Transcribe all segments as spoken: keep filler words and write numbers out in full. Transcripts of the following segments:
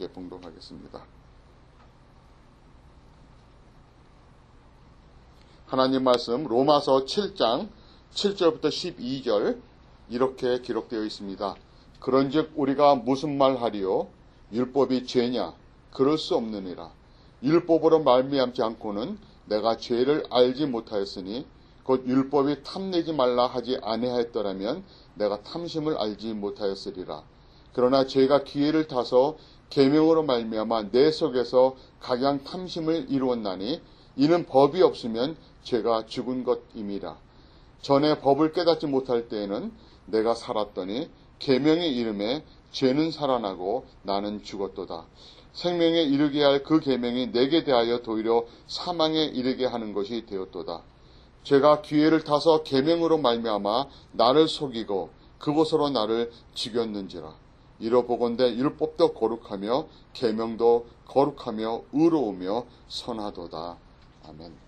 함께 봉독하겠습니다. 하나님 말씀 로마서 칠 장 칠 절부터 십이 절 이렇게 기록되어 있습니다. 그런즉 우리가 무슨 말하리요? 율법이 죄냐? 그럴 수 없느니라. 율법으로 말미암지 않고는 내가 죄를 알지 못하였으니 곧 율법이 탐내지 말라 하지 아니하였더라면 내가 탐심을 알지 못하였으리라. 그러나 죄가 기회를 타서 계명으로 말미암아 내 속에서 각양 탐심을 이루었나니 이는 법이 없으면 죄가 죽은 것임이라. 전에 법을 깨닫지 못할 때에는 내가 살았더니 계명의 이름에 죄는 살아나고 나는 죽었도다. 생명에 이르게 할 그 계명이 내게 대하여 도리어 사망에 이르게 하는 것이 되었도다. 죄가 기회를 타서 계명으로 말미암아 나를 속이고 그것으로 나를 죽였는지라. 이러보건대 율법도 거룩하며 계명도 거룩하며 의로우며 선하도다. 아멘.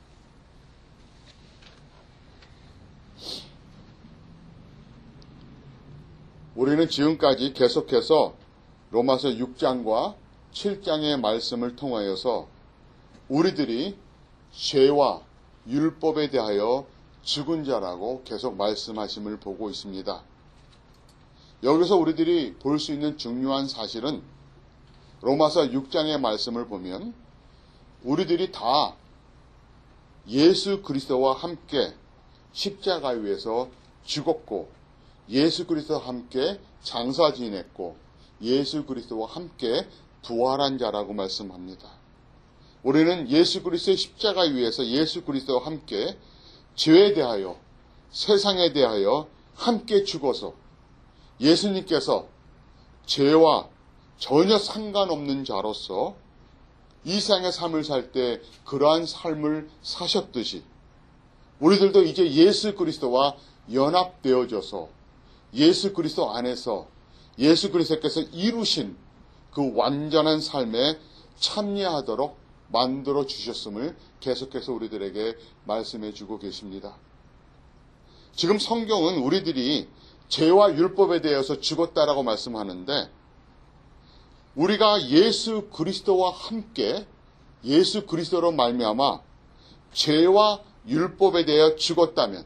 우리는 지금까지 계속해서 로마서 육 장과 칠 장의 말씀을 통하여서 우리들이 죄와 율법에 대하여 죽은 자라고 계속 말씀하심을 보고 있습니다. 여기서 우리들이 볼 수 있는 중요한 사실은 로마서 육 장의 말씀을 보면 우리들이 다 예수 그리스도와 함께 십자가 위에서 죽었고 예수 그리스도와 함께 장사 지냈고 예수 그리스도와 함께 부활한 자라고 말씀합니다. 우리는 예수 그리스도의 십자가 위에서 예수 그리스도와 함께 죄에 대하여 세상에 대하여 함께 죽어서 예수님께서 죄와 전혀 상관없는 자로서 이 세상의 삶을 살 때 그러한 삶을 사셨듯이 우리들도 이제 예수 그리스도와 연합되어져서 예수 그리스도 안에서 예수 그리스도께서 이루신 그 완전한 삶에 참여하도록 만들어 주셨음을 계속해서 우리들에게 말씀해 주고 계십니다. 지금 성경은 우리들이 죄와 율법에 대해서 죽었다라고 말씀하는데 우리가 예수 그리스도와 함께 예수 그리스도로 말미암아 죄와 율법에 대하여 죽었다면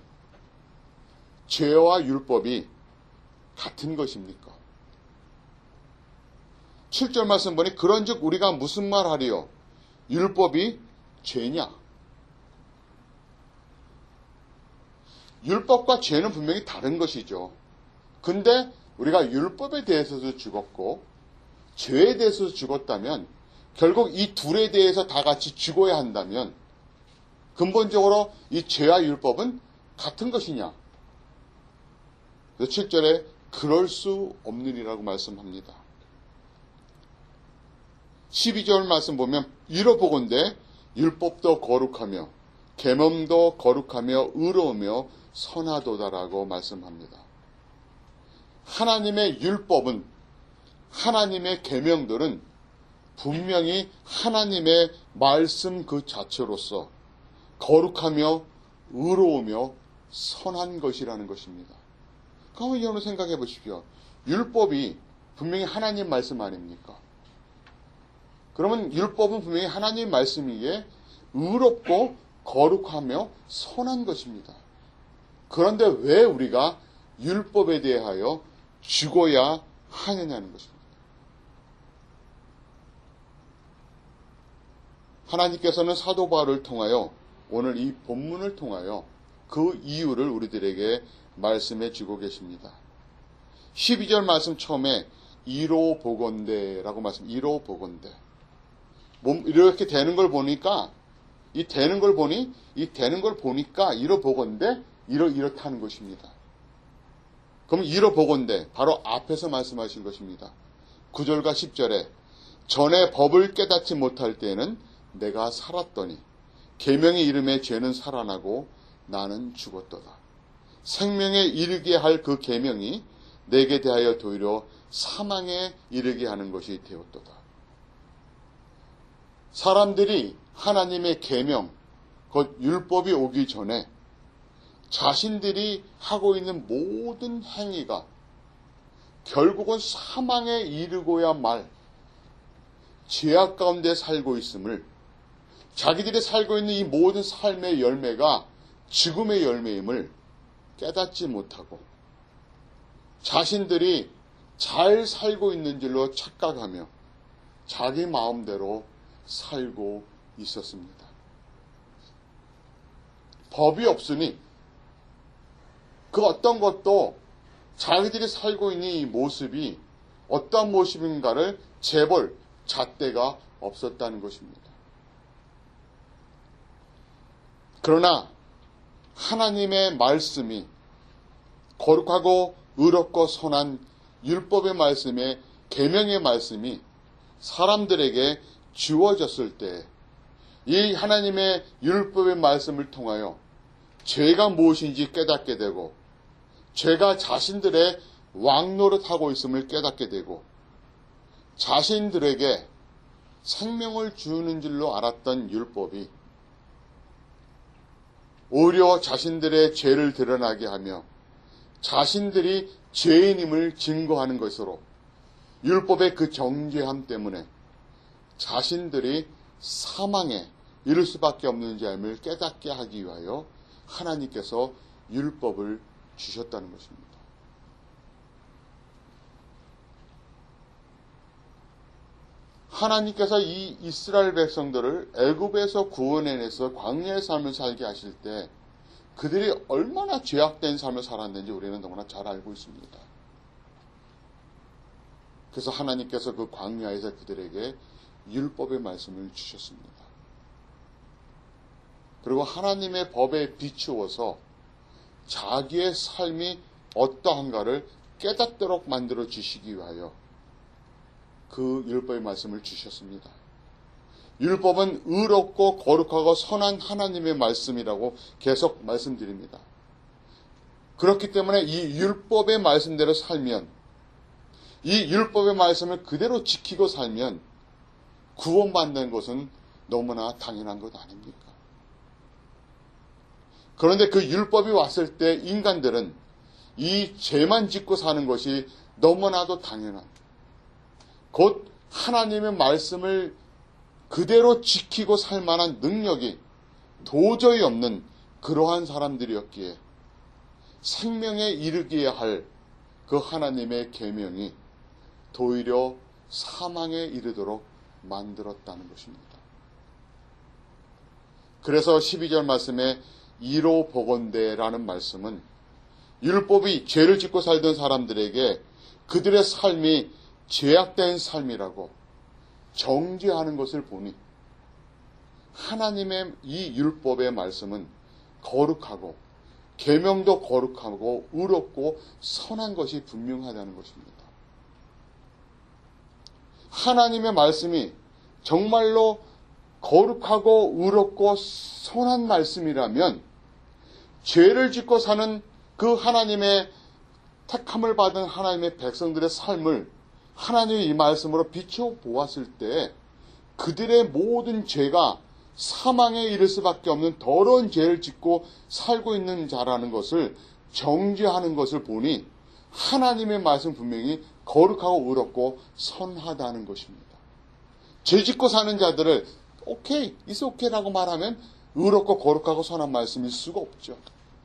죄와 율법이 같은 것입니까? 칠 절 말씀 보니 그런즉 우리가 무슨 말하리요? 율법이 죄냐? 율법과 죄는 분명히 다른 것이죠. 근데 우리가 율법에 대해서도 죽었고 죄에 대해서도 죽었다면 결국 이 둘에 대해서 다 같이 죽어야 한다면 근본적으로 이 죄와 율법은 같은 것이냐? 칠 절에 그럴 수 없느니라고 말씀합니다. 십이 절 말씀 보면 이러보건대 율법도 거룩하며 계명도 거룩하며 의로우며 선하도다라고 말씀합니다. 하나님의 율법은 하나님의 계명들은 분명히 하나님의 말씀 그 자체로서 거룩하며 의로우며 선한 것이라는 것입니다. 그러면 여러분 생각해 보십시오. 율법이 분명히 하나님 말씀 아닙니까? 그러면 율법은 분명히 하나님 말씀이기에 의롭고 거룩하며 선한 것입니다. 그런데 왜 우리가 율법에 대하여 죽어야 하느냐는 것입니다. 하나님께서는 사도 바울을 통하여 오늘 이 본문을 통하여 그 이유를 우리들에게 말씀해 주고 계십니다. 십이 절 말씀 처음에 이로 보건대라고 말씀, 이로 보건대. 이렇게 되는 걸 보니까, 이 되는 걸 보니, 이 되는 걸 보니까 이로 보건대, 이로 이렇다는 것입니다. 그럼 이로 보건대, 바로 앞에서 말씀하신 것입니다. 구 절과 십 절에 전에 법을 깨닫지 못할 때에는 내가 살았더니 계명의 이름에 죄는 살아나고 나는 죽었도다. 생명에 이르게 할 그 계명이 내게 대하여 도리어 사망에 이르게 하는 것이 되었도다. 사람들이 하나님의 계명, 곧 율법이 오기 전에 자신들이 하고 있는 모든 행위가 결국은 사망에 이르고야 말 죄악 가운데 살고 있음을, 자기들이 살고 있는 이 모든 삶의 열매가 죽음의 열매임을 깨닫지 못하고 자신들이 잘 살고 있는 줄로 착각하며 자기 마음대로 살고 있었습니다. 법이 없으니 그 어떤 것도 자기들이 살고 있는 이 모습이 어떤 모습인가를 재볼 잣대가 없었다는 것입니다. 그러나 하나님의 말씀이 거룩하고 의롭고 선한 율법의 말씀에 계명의 말씀이 사람들에게 주어졌을 때 이 하나님의 율법의 말씀을 통하여 죄가 무엇인지 깨닫게 되고 죄가 자신들의 왕노릇하고 있음을 깨닫게 되고 자신들에게 생명을 주는 줄로 알았던 율법이 오히려 자신들의 죄를 드러나게 하며 자신들이 죄인임을 증거하는 것으로 율법의 그 정죄함 때문에 자신들이 사망에 이를 수밖에 없는 자임을 깨닫게 하기 위하여 하나님께서 율법을 주셨다는 것입니다. 하나님께서 이 이스라엘 백성들을 애굽에서 구원해내서 광야의 삶을 살게 하실 때 그들이 얼마나 죄악된 삶을 살았는지 우리는 너무나 잘 알고 있습니다. 그래서 하나님께서 그 광야에서 그들에게 율법의 말씀을 주셨습니다. 그리고 하나님의 법에 비추어서 자기의 삶이 어떠한가를 깨닫도록 만들어 주시기 위하여 그 율법의 말씀을 주셨습니다. 율법은 의롭고 거룩하고 선한 하나님의 말씀이라고 계속 말씀드립니다. 그렇기 때문에 이 율법의 말씀대로 살면, 이 율법의 말씀을 그대로 지키고 살면 구원받는 것은 너무나 당연한 것 아닙니까? 그런데 그 율법이 왔을 때 인간들은 이 죄만 짓고 사는 것이 너무나도 당연한, 곧 하나님의 말씀을 그대로 지키고 살 만한 능력이 도저히 없는 그러한 사람들이었기에 생명에 이르게 할 그 하나님의 계명이 도리어 사망에 이르도록 만들었다는 것입니다. 그래서 십이 절 말씀에 이로 보건대라는 말씀은 율법이 죄를 짓고 살던 사람들에게 그들의 삶이 죄악된 삶이라고 정죄하는 것을 보니 하나님의 이 율법의 말씀은 거룩하고 계명도 거룩하고 의롭고 선한 것이 분명하다는 것입니다. 하나님의 말씀이 정말로 거룩하고 의롭고 선한 말씀이라면 죄를 짓고 사는 그 하나님의 택함을 받은 하나님의 백성들의 삶을 하나님의 이 말씀으로 비춰보았을 때 그들의 모든 죄가 사망에 이를 수밖에 없는 더러운 죄를 짓고 살고 있는 자라는 것을 정죄하는 것을 보니 하나님의 말씀 분명히 거룩하고 의롭고 선하다는 것입니다. 죄 짓고 사는 자들을 오케이, it's okay라고 말하면 의롭고 거룩하고 선한 말씀일 수가 없죠.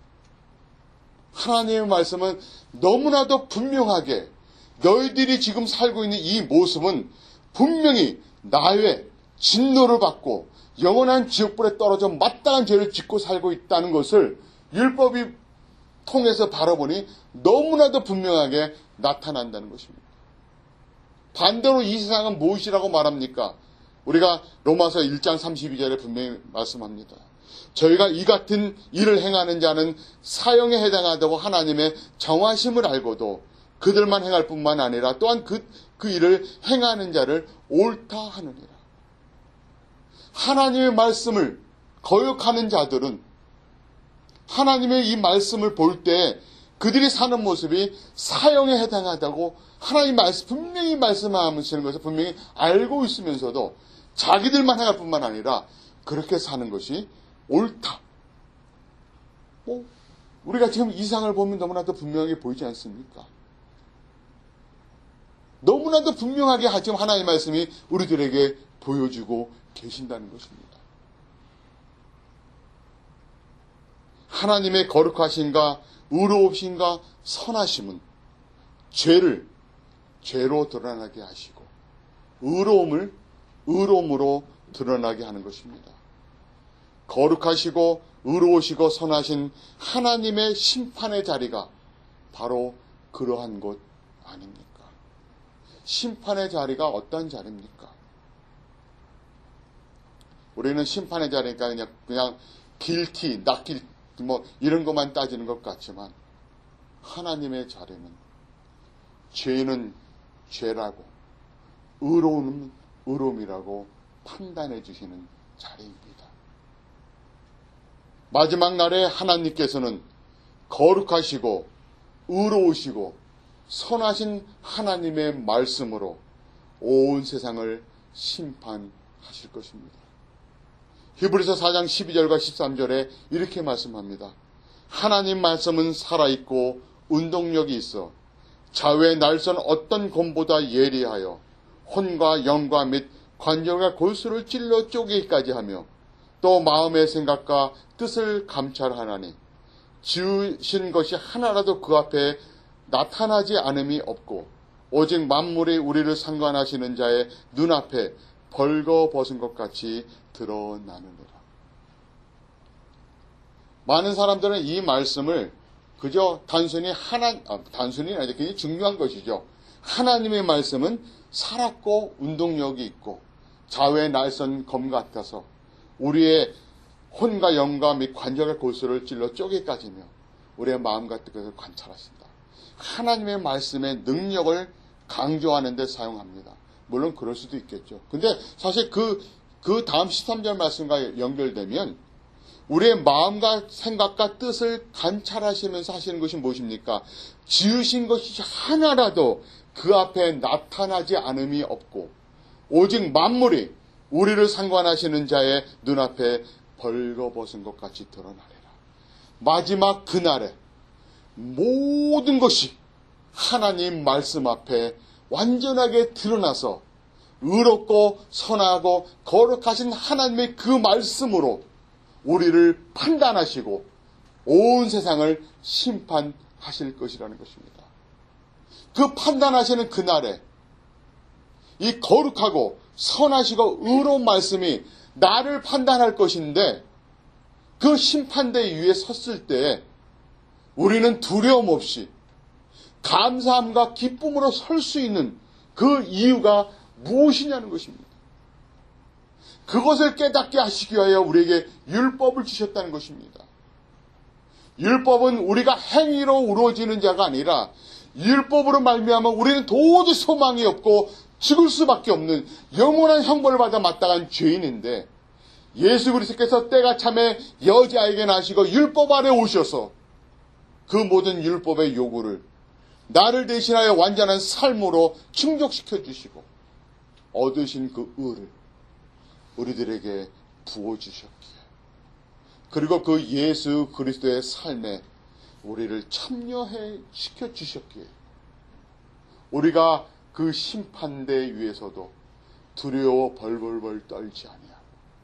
하나님의 말씀은 너무나도 분명하게 너희들이 지금 살고 있는 이 모습은 분명히 나의 진노를 받고 영원한 지옥불에 떨어져 마땅한 죄를 짓고 살고 있다는 것을 율법이 통해서 바라보니 너무나도 분명하게 나타난다는 것입니다. 반대로 이 세상은 무엇이라고 말합니까? 우리가 로마서 일 장 삼십이 절에 분명히 말씀합니다. 저희가 이 같은 일을 행하는 자는 사형에 해당하다고 하나님의 정하심을 알고도 그들만 행할 뿐만 아니라 또한 그, 그 일을 행하는 자를 옳다 하느니라. 하나님의 말씀을 거역하는 자들은 하나님의 이 말씀을 볼 때 그들이 사는 모습이 사형에 해당하다고 하나님 말씀, 분명히 말씀하시는 것을 분명히 알고 있으면서도 자기들만 행할 뿐만 아니라 그렇게 사는 것이 옳다. 뭐, 우리가 지금 이상을 보면 너무나도 분명히 보이지 않습니까? 너무나도 분명하게 하지만 하나님의 말씀이 우리들에게 보여주고 계신다는 것입니다. 하나님의 거룩하신가 의로우신가 선하심은 죄를 죄로 드러나게 하시고 의로움을 의로움으로 드러나게 하는 것입니다. 거룩하시고 의로우시고 선하신 하나님의 심판의 자리가 바로 그러한 곳 아닙니까? 심판의 자리가 어떤 자리입니까? 우리는 심판의 자리니까 그냥, 그냥 길티, 낫길, 뭐, 이런 것만 따지는 것 같지만, 하나님의 자리는, 죄는 죄라고, 의로움은 의로움이라고 판단해 주시는 자리입니다. 마지막 날에 하나님께서는 거룩하시고, 의로우시고, 선하신 하나님의 말씀으로 온 세상을 심판하실 것입니다. 히브리서 사 장 십이 절과 십삼 절에 이렇게 말씀합니다. 하나님 말씀은 살아있고 운동력이 있어 좌우의 날선 어떤 검보다 예리하여 혼과 영과 및 관절과 골수를 찔러 쪼개기까지 하며 또 마음의 생각과 뜻을 감찰하나니 지으신 것이 하나라도 그 앞에 나타나지 않음이 없고 오직 만물이 우리를 상관하시는 자의 눈앞에 벌거벗은 것 같이 드러나느니라. 많은 사람들은 이 말씀을 그저 단순히 하나, 아, 단순히 아니라 굉장히 중요한 것이죠. 하나님의 말씀은 살았고 운동력이 있고 좌우의 날선 검 같아서 우리의 혼과 영과 및 관절의 골수를 찔러 쪼개까지며 우리의 마음과 뜻을 관찰하신다. 하나님의 말씀의 능력을 강조하는 데 사용합니다. 물론 그럴 수도 있겠죠. 근데 사실 그, 그 다음 십삼 절 말씀과 연결되면 우리의 마음과 생각과 뜻을 관찰하시면서 하시는 것이 무엇입니까? 지으신 것이 하나라도 그 앞에 나타나지 않음이 없고 오직 만물이 우리를 상관하시는 자의 눈앞에 벌거벗은 것 같이 드러나리라. 마지막 그날에 모든 것이 하나님 말씀 앞에 완전하게 드러나서 의롭고 선하고 거룩하신 하나님의 그 말씀으로 우리를 판단하시고 온 세상을 심판하실 것이라는 것입니다. 그 판단하시는 그날에 이 거룩하고 선하시고 의로운 말씀이 나를 판단할 것인데 그 심판대 위에 섰을 때 우리는 두려움 없이 감사함과 기쁨으로 설 수 있는 그 이유가 무엇이냐는 것입니다. 그것을 깨닫게 하시기 위하여 우리에게 율법을 주셨다는 것입니다. 율법은 우리가 행위로 이루어지는 자가 아니라 율법으로 말미암아 우리는 도저히 소망이 없고 죽을 수밖에 없는 영원한 형벌을 받아 마땅한 죄인인데 예수 그리스도께서 때가 참에 여자에게 나시고 율법 아래 오셔서 그 모든 율법의 요구를 나를 대신하여 완전한 삶으로 충족시켜 주시고 얻으신 그 의를 우리들에게 부어주셨기에 그리고 그 예수 그리스도의 삶에 우리를 참여해 시켜 주셨기에 우리가 그 심판대 위에서도 두려워 벌벌벌 떨지 아니하고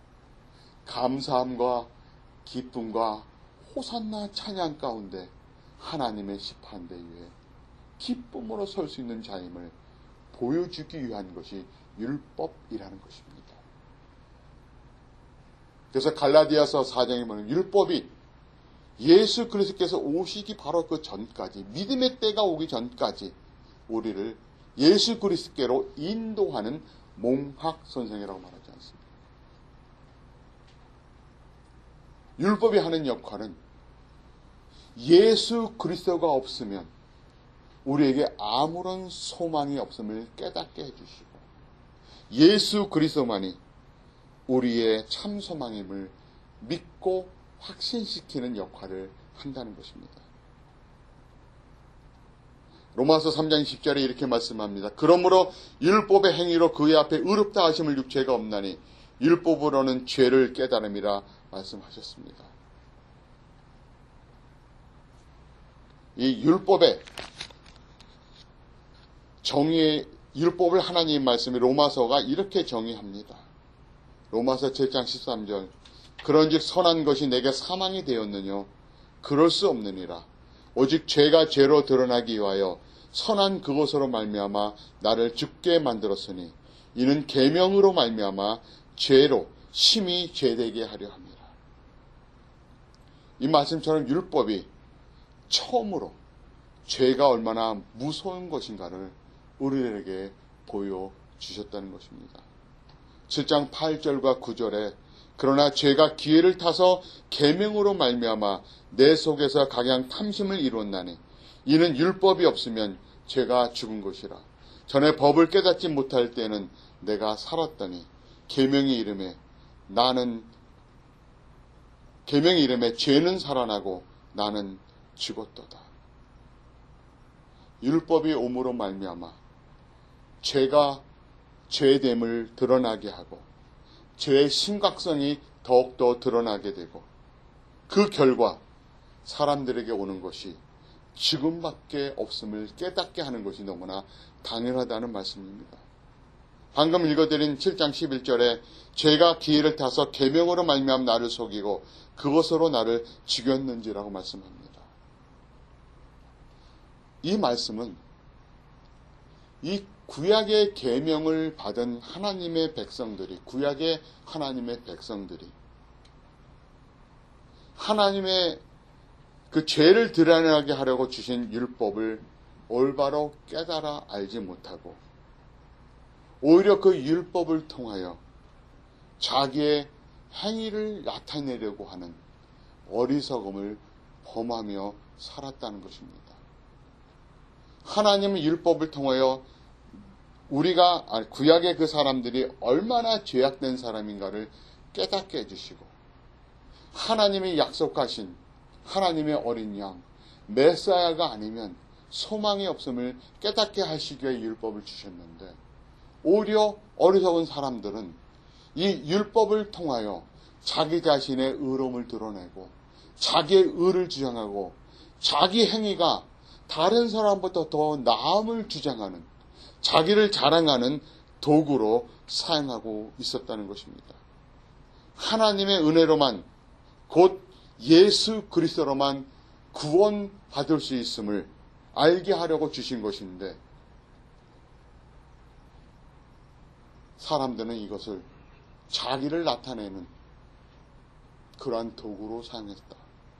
감사함과 기쁨과 호산나 찬양 가운데 하나님의 심판대 위에 기쁨으로 설 수 있는 자임을 보여주기 위한 것이 율법이라는 것입니다. 그래서 갈라디아서 사 장에 보면 율법이 예수 그리스도께서 오시기 바로 그 전까지 믿음의 때가 오기 전까지 우리를 예수 그리스도께로 인도하는 몽학선생이라고 말하지 않습니다. 율법이 하는 역할은 예수 그리스도가 없으면 우리에게 아무런 소망이 없음을 깨닫게 해주시고 예수 그리스도만이 우리의 참 소망임을 믿고 확신시키는 역할을 한다는 것입니다. 로마서 삼 장 십 절에 이렇게 말씀합니다. 그러므로 율법의 행위로 그의 앞에 의롭다 하심을 육체가 없나니 율법으로는 죄를 깨달음이라 말씀하셨습니다. 이 율법의 정의의 율법을 하나님 말씀이 로마서가 이렇게 정의합니다. 로마서 칠 장 십삼 절. 그런즉 선한 것이 내게 사망이 되었느뇨 그럴 수 없느니라. 오직 죄가 죄로 드러나기 위하여 선한 그것으로 말미암아 나를 죽게 만들었으니 이는 계명으로 말미암아 죄로 심히 죄되게 하려 함이라. 이 말씀처럼 율법이 처음으로 죄가 얼마나 무서운 것인가를 우리에게 보여주셨다는 것입니다. 칠 장 팔 절과 구 절에 그러나 죄가 기회를 타서 계명으로 말미암아 내 속에서 각양 탐심을 이루었나니 이는 율법이 없으면 죄가 죽은 것이라. 전에 법을 깨닫지 못할 때는 내가 살았더니 계명의 이름에 나는 계명의 이름에 죄는 살아나고 나는 죽었도다. 율법이 옴으로 말미암아 죄가 죄됨을 드러나게 하고 죄의 심각성이 더욱더 드러나게 되고 그 결과 사람들에게 오는 것이 죽음밖에 없음을 깨닫게 하는 것이 너무나 당연하다는 말씀입니다. 방금 읽어드린 칠 장 십일 절에 죄가 기회를 타서 계명으로 말미암아 나를 속이고 그것으로 나를 죽였는지라고 말씀합니다. 이 말씀은 이 구약의 계명을 받은 하나님의 백성들이 구약의 하나님의 백성들이 하나님의 그 죄를 드러나게 하려고 주신 율법을 올바로 깨달아 알지 못하고 오히려 그 율법을 통하여 자기의 행위를 나타내려고 하는 어리석음을 범하며 살았다는 것입니다. 하나님의 율법을 통하여 우리가 구약의 그 사람들이 얼마나 죄악된 사람인가를 깨닫게 해주시고 하나님이 약속하신 하나님의 어린 양 메사야가 아니면 소망이 없음을 깨닫게 하시기 위해 율법을 주셨는데 오히려 어리석은 사람들은 이 율법을 통하여 자기 자신의 의로움을 드러내고 자기의 의를 주장하고 자기 행위가 다른 사람보다 더 나음을 주장하는 자기를 자랑하는 도구로 사용하고 있었다는 것입니다. 하나님의 은혜로만 곧 예수 그리스도로만 구원받을 수 있음을 알게 하려고 주신 것인데 사람들은 이것을 자기를 나타내는 그러한 도구로 사용했다.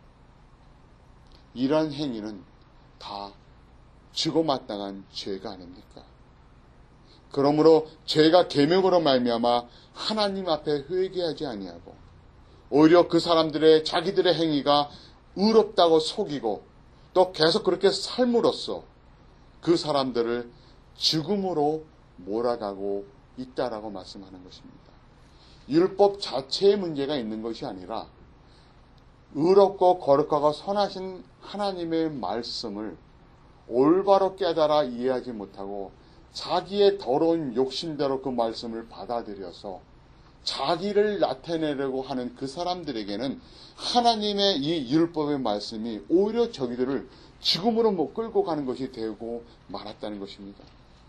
이러한 행위는 다 지고 마땅한 죄가 아닙니까? 그러므로 죄가 계명으로 말미암아 하나님 앞에 회개하지 아니하고 오히려 그 사람들의 자기들의 행위가 의롭다고 속이고 또 계속 그렇게 삶으로써 그 사람들을 죽음으로 몰아가고 있다라고 말씀하는 것입니다. 율법 자체의 문제가 있는 것이 아니라 의롭고 거룩하고 선하신 하나님의 말씀을 올바로 깨달아 이해하지 못하고 자기의 더러운 욕심대로 그 말씀을 받아들여서 자기를 나타내려고 하는 그 사람들에게는 하나님의 이 율법의 말씀이 오히려 저기들을 죽음으로 못 끌고 가는 것이 되고 말았다는 것입니다.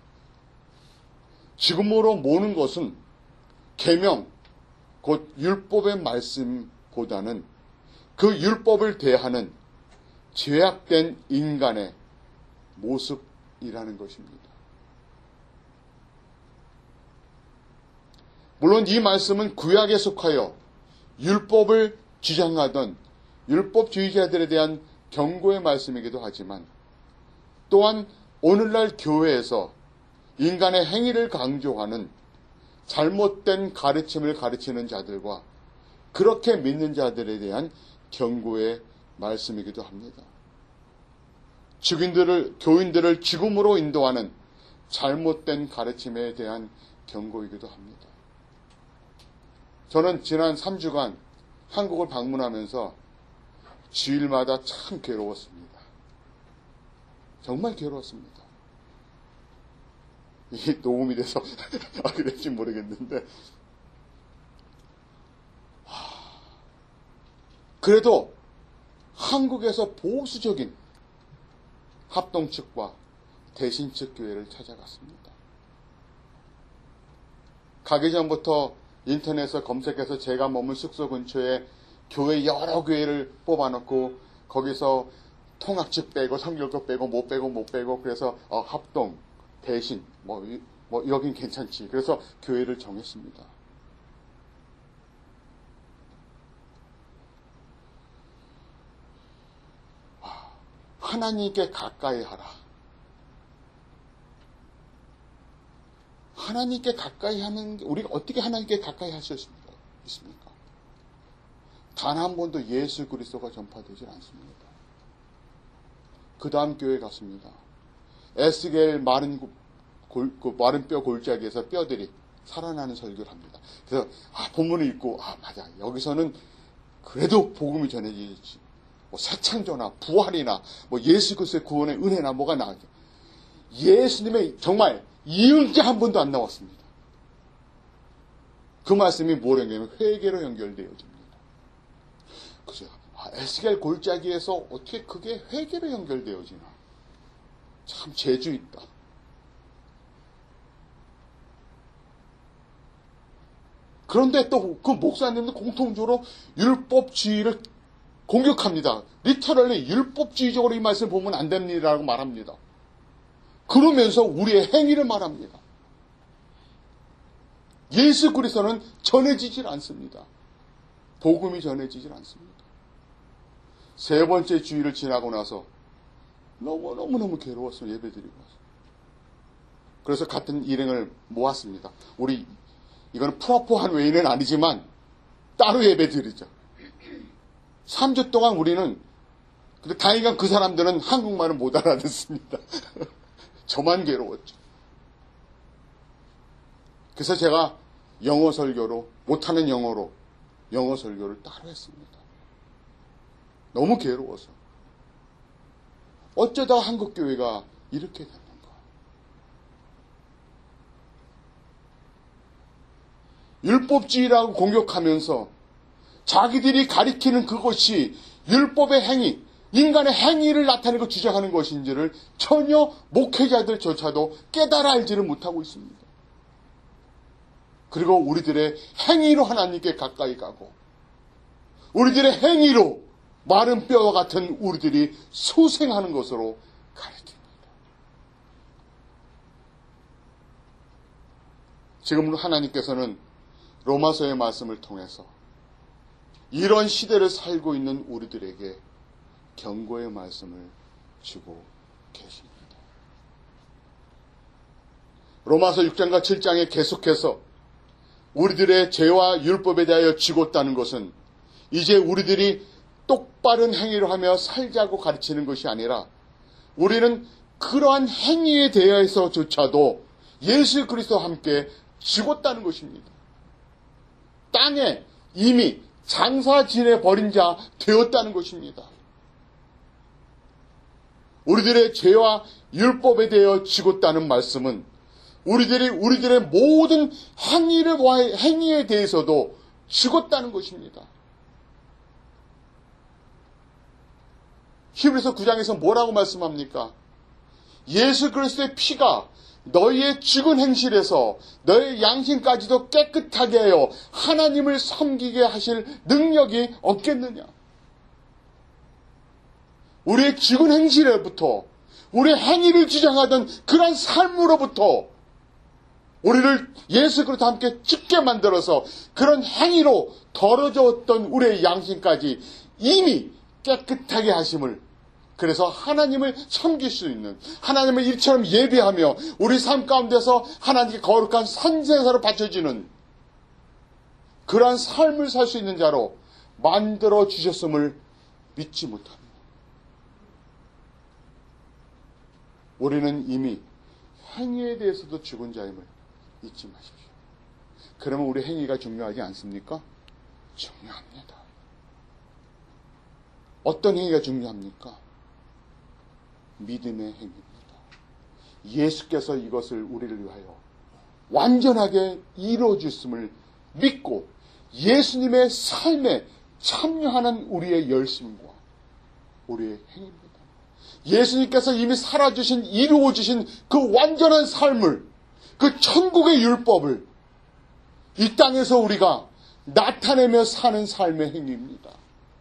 죽음으로 모는 것은 계명, 곧 율법의 말씀보다는 그 율법을 대하는 죄악된 인간의 모습이라는 것입니다. 물론 이 말씀은 구약에 속하여 율법을 주장하던 율법주의자들에 대한 경고의 말씀이기도 하지만 또한 오늘날 교회에서 인간의 행위를 강조하는 잘못된 가르침을 가르치는 자들과 그렇게 믿는 자들에 대한 경고의 말씀이기도 합니다. 죽인들을, 교인들을 죽음으로 인도하는 잘못된 가르침에 대한 경고이기도 합니다. 저는 지난 삼 주간 한국을 방문하면서 주일마다 참 괴로웠습니다. 정말 괴로웠습니다. 이게 녹음이 돼서 아, 그랬지 모르겠는데 그래도 한국에서 보수적인 합동 측과 대신 측 교회를 찾아갔습니다. 가기 전부터 인터넷에서 검색해서 제가 머문 숙소 근처에 교회 여러 교회를 뽑아놓고 거기서 통학집 빼고 성결교 빼고 못 빼고 못 빼고 그래서 어, 합동 대신 뭐, 뭐 여긴 괜찮지. 그래서 교회를 정했습니다. 하나님께 가까이 하라. 하나님께 가까이 하는 게, 우리가 어떻게 하나님께 가까이 할 수 있습니까? 단 한 번도 예수 그리스도가 전파되지 않습니다. 그 다음 교회 갔습니다. 에스겔 마른, 골, 그 마른 뼈 골짜기에서 뼈들이 살아나는 설교를 합니다. 그래서 아, 본문을 읽고 아 맞아 여기서는 그래도 복음이 전해지지. 뭐 새창조나 부활이나 뭐 예수 그리스도의 구원의 은혜나 뭐가 나오게. 예수님의 정말 이은 게 한 번도 안 나왔습니다. 그 말씀이 뭐라냐면 회개로 연결되어집니다. 그죠? 아, 에스겔 골짜기에서 어떻게 그게 회개로 연결되어지나. 참 재주 있다. 그런데 또 그 목사님도 공통적으로 율법주의를 공격합니다. 리터럴리 율법주의적으로 이 말씀을 보면 안 됩니다라고 말합니다. 그러면서 우리의 행위를 말합니다. 예수 그리스도는 전해지질 않습니다. 복음이 전해지질 않습니다. 세 번째 주일을 지나고 나서 너무너무너무 괴로웠어요. 예배드리고 와서. 그래서 같은 일행을 모았습니다. 우리 이거는 프로포한 외에는 아니지만 따로 예배드리자. 삼 주 동안 우리는 근데 다행히 그 사람들은 한국말을 못 알아듣습니다. 저만 괴로웠죠. 그래서 제가 영어 설교로 못하는 영어로 영어 설교를 따로 했습니다. 너무 괴로워서. 어쩌다 한국교회가 이렇게 됐는가. 율법주의라고 공격하면서 자기들이 가리키는 그것이 율법의 행위, 인간의 행위를 나타내고 주장하는 것인지를 전혀 목회자들조차도 깨달아 알지를 못하고 있습니다. 그리고 우리들의 행위로 하나님께 가까이 가고 우리들의 행위로 마른 뼈와 같은 우리들이 소생하는 것으로 가리킵니다. 지금 하나님께서는 로마서의 말씀을 통해서 이런 시대를 살고 있는 우리들에게 경고의 말씀을 주고 계십니다. 로마서 육 장과 칠 장에 계속해서 우리들의 죄와 율법에 대하여 죽었다는 것은 이제 우리들이 똑바른 행위를 하며 살자고 가르치는 것이 아니라 우리는 그러한 행위에 대해서조차도 예수 그리스도와 함께 죽었다는 것입니다. 땅에 이미 장사 지내 버린 자 되었다는 것입니다. 우리들의 죄와 율법에 대하여 죽었다는 말씀은 우리들이 우리들의 모든 행위를 행위에 대해서도 죽었다는 것입니다. 히브리서 구 장에서 뭐라고 말씀합니까? 예수 그리스도의 피가 너희의 죽은 행실에서 너희의 양심까지도 깨끗하게 하여 하나님을 섬기게 하실 능력이 없겠느냐? 우리의 죽은 행실에부터 우리의 행위를 주장하던 그런 삶으로부터 우리를 예수 그리스도와 함께 죽게 만들어서 그런 행위로 더러워졌던 우리의 양심까지 이미 깨끗하게 하심을 그래서 하나님을 섬길 수 있는 하나님을 일처럼 예배하며 우리 삶 가운데서 하나님께 거룩한 산제사로 바쳐지는 그러한 삶을 살 수 있는 자로 만들어 주셨음을 믿지 못합니다. 우리는 이미 행위에 대해서도 죽은 자임을 잊지 마십시오. 그러면 우리 행위가 중요하지 않습니까? 중요합니다. 어떤 행위가 중요합니까? 믿음의 행위입니다. 예수께서 이것을 우리를 위하여 완전하게 이루어주심을 믿고 예수님의 삶에 참여하는 우리의 열심과 우리의 행위입니다. 예수님께서 이미 살아주신 이루어주신 그 완전한 삶을 그 천국의 율법을 이 땅에서 우리가 나타내며 사는 삶의 행위입니다.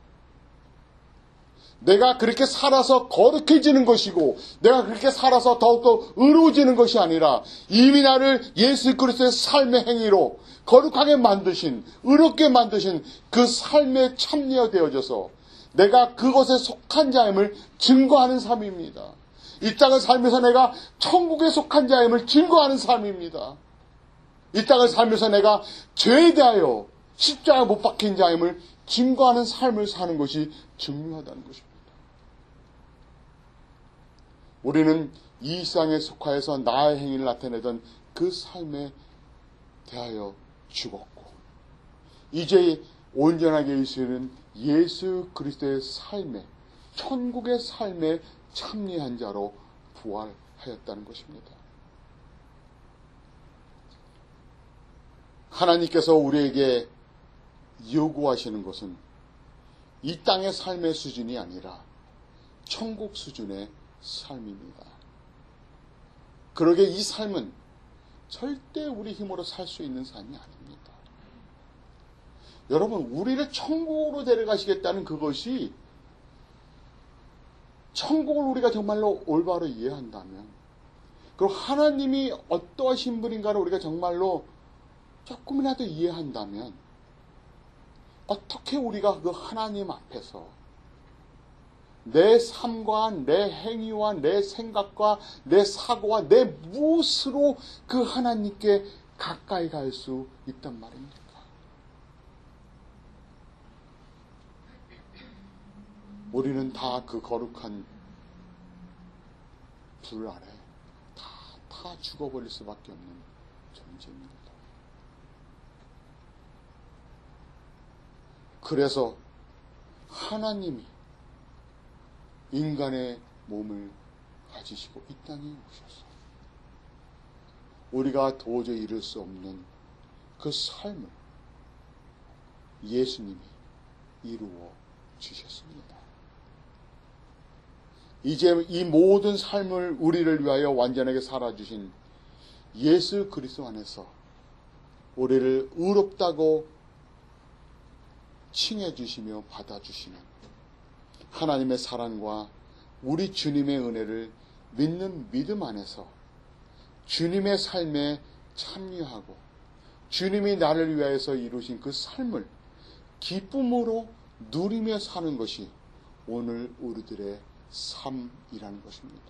내가 그렇게 살아서 거룩해지는 것이고 내가 그렇게 살아서 더욱더 의로워지는 것이 아니라 이미 나를 예수 그리스도의 삶의 행위로 거룩하게 만드신, 의롭게 만드신 그 삶에 참여되어져서 내가 그것에 속한 자임을 증거하는 삶입니다. 이 땅을 살면서 내가 천국에 속한 자임을 증거하는 삶입니다. 이 땅을 살면서 내가 죄에 대하여 십자가에 못 박힌 자임을 증거하는 삶을 사는 것이 중요하다는 것입니다. 우리는 이 세상에 속하여서 나의 행위를 나타내던 그 삶에 대하여 죽었고 이제 온전하게 있으는 예수 그리스도의 삶에, 천국의 삶에 참여한 자로 부활하였다는 것입니다. 하나님께서 우리에게 요구하시는 것은 이 땅의 삶의 수준이 아니라 천국 수준의 삶입니다. 그러게 이 삶은 절대 우리 힘으로 살 수 있는 삶이 아닙니다. 여러분, 우리를 천국으로 데려가시겠다는 그것이 천국을 우리가 정말로 올바로 이해한다면, 그리고 하나님이 어떠하신 분인가를 우리가 정말로 조금이라도 이해한다면, 어떻게 우리가 그 하나님 앞에서 내 삶과 내 행위와 내 생각과 내 사고와 내 무엇으로 그 하나님께 가까이 갈 수 있단 말입니까? 우리는 다 그 거룩한 불 아래 다, 다 죽어버릴 수밖에 없는 존재입니다. 그래서 하나님이 인간의 몸을 가지시고 이 땅에 오셔서 우리가 도저히 이룰 수 없는 그 삶을 예수님이 이루어 주셨습니다. 이제 이 모든 삶을 우리를 위하여 완전하게 살아주신 예수 그리스도 안에서 우리를 의롭다고 칭해주시며 받아주시는 하나님의 사랑과 우리 주님의 은혜를 믿는 믿음 안에서 주님의 삶에 참여하고 주님이 나를 위하여서 이루신 그 삶을 기쁨으로 누리며 사는 것이 오늘 우리들의 삶이라는 것입니다.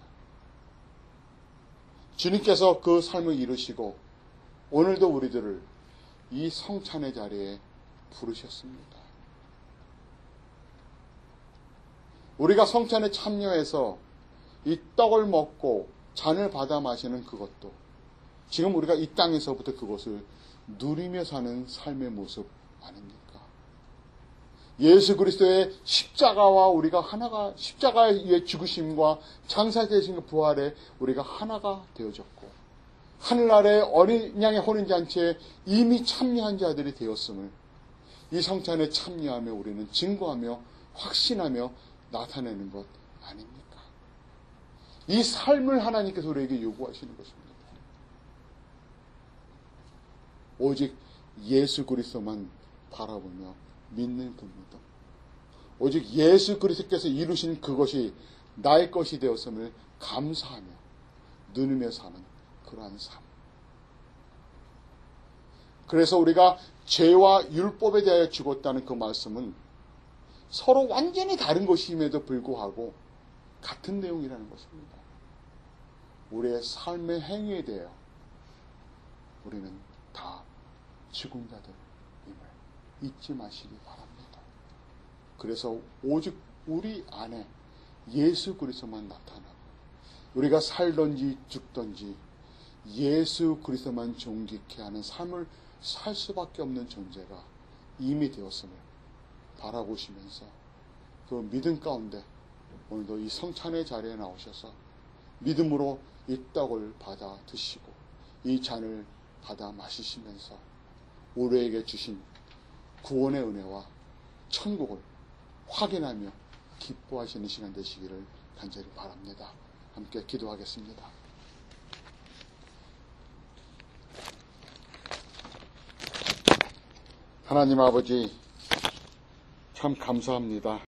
주님께서 그 삶을 이루시고 오늘도 우리들을 이 성찬의 자리에 부르셨습니다. 우리가 성찬에 참여해서 이 떡을 먹고 잔을 받아 마시는 그것도 지금 우리가 이 땅에서부터 그것을 누리며 사는 삶의 모습 아닙니까? 예수 그리스도의 십자가와 우리가 하나가, 십자가의 죽으심과 장사되신 부활에 우리가 하나가 되어졌고 하늘 아래 어린 양의 혼인잔치에 이미 참여한 자들이 되었음을 이 성찬에 참여하며 우리는 증거하며 확신하며 나타내는 것 아닙니까? 이 삶을 하나님께서 우리에게 요구하시는 것입니다. 오직 예수 그리스도만 바라보며 믿는 그 믿음, 오직 예수 그리스도께서 이루신 그것이 나의 것이 되었음을 감사하며 누리며 사는 그러한 삶. 그래서 우리가 죄와 율법에 대하여 죽었다는 그 말씀은 서로 완전히 다른 것임에도 불구하고 같은 내용이라는 것입니다. 우리의 삶의 행위에 대하여 우리는 다 죽은 자들임을 잊지 마시기 바랍니다. 그래서 오직 우리 안에 예수 그리스도만 나타나고 우리가 살든지 죽든지 예수 그리스도만 존귀케 하는 삶을 살 수밖에 없는 존재가 이미 되었음을 바라보시면서 그 믿음 가운데 오늘도 이 성찬의 자리에 나오셔서 믿음으로 이 떡을 받아 드시고 이 잔을 받아 마시시면서 우리에게 주신 구원의 은혜와 천국을 확인하며 기뻐하시는 시간 되시기를 간절히 바랍니다. 함께 기도하겠습니다. 하나님 아버지 참 감사합니다.